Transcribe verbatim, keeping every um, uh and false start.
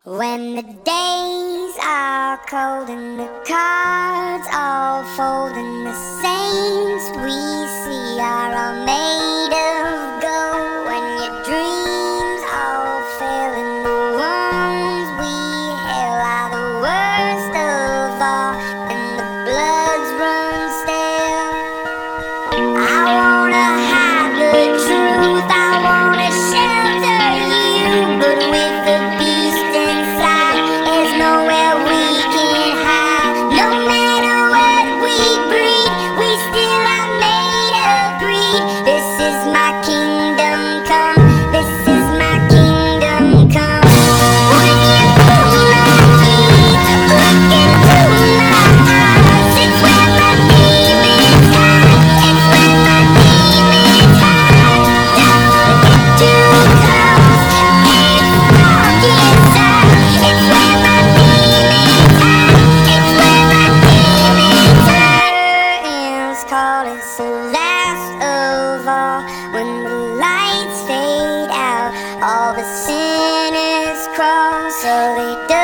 When the days are cold and the cards all fold and the saints we see are all made of gold, when your dreams all fail and the wounds we hail are the worst of all and the bloods run stale, I wanna hide the truth, I wanna shelter you, but with the beast inside, there's nowhere we can hide. No matter what we breed, we still are made of greed. This is my kingdom come, this is my kingdom come. When you pull my teeth, look into my eyes, it's where my demons hide, it's where my demons hide. Don't get too close, it's dark inside, it's where my demons hide, it's where my demons hide. Curtains call, it's the last of all. When the lights fade out, all the sinners crawl, so they don't